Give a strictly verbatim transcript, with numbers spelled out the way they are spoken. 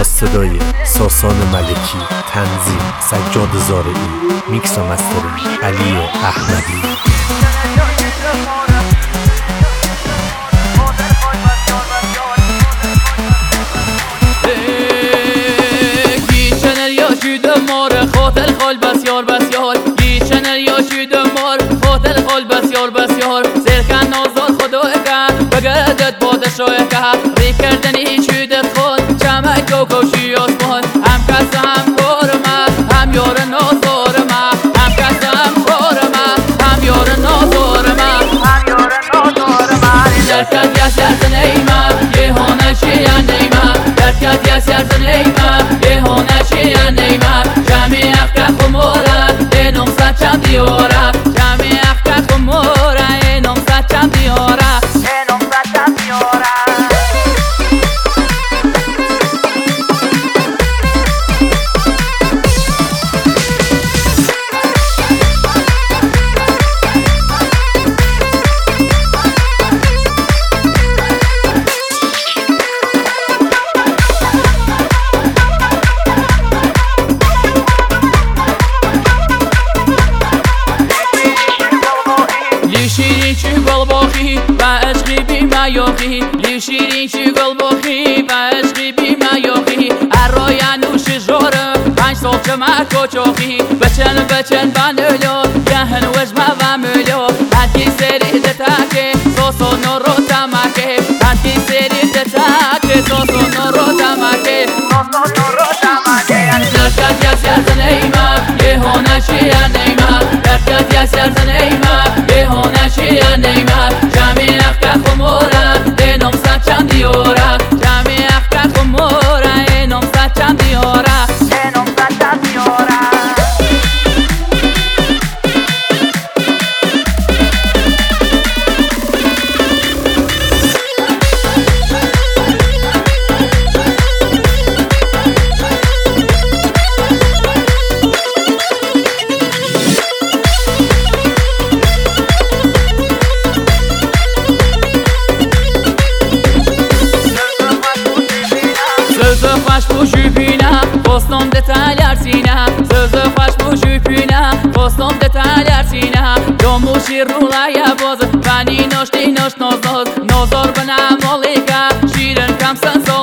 با صدای ساسان ملکی، تنظیم سجاد زارعی، میکس و مسترینگ علی احمدی. خاطر خال بسیار بسیار گیشنر یا شید مار خاطر خال بسیار بسیار سرکن نازار خدا کن بگردت بادش را که ری کردنی شیدت خود چمک و کوشی آسمان هم کس هم کار من هم یار نازار من هم کس هم کار من هم یار نازار من هم یار نازار من درکت یا سرزن ایمم یه هانشی یا نیمم درکت یا سرزن ایمم یه هانشی یا نیمم جمعی اخکت خمورم اینم سچم دیارم جمعی اخکت خمورم اینم سچم دیارم اینم سچم دیارم شیرین چی گل باخی و عشقی بی میاخی لی شیرین چی گل باخی و عشقی بی میاخی ارای نوش جورم پنج سال چما کوچاخی بچن بچن بنولو گهن وجمه و مولو هنکی سری دتاکه سوسو نورو تماکه هنکی سری دتاکه سوسو نورو تماکه سوسو نورو تماکه درکت یا سرزن ایمم یه هونشی یا نیمم درکت یا سرزن ایمم یه هونشی یا نیمم جمعی اخکت خمورم اینم سچم دیارم جمعی اخکت خمورم اینم سچم دیارم اینم سچم دیارم Sözü xoş bu jüpinə, postom detaylar sinə Sözü xoş bu jüpinə, postom detaylar sinə Domuşi rulaya boz, vani noş di noş noz noz Nozor bana molika, şirin kamsın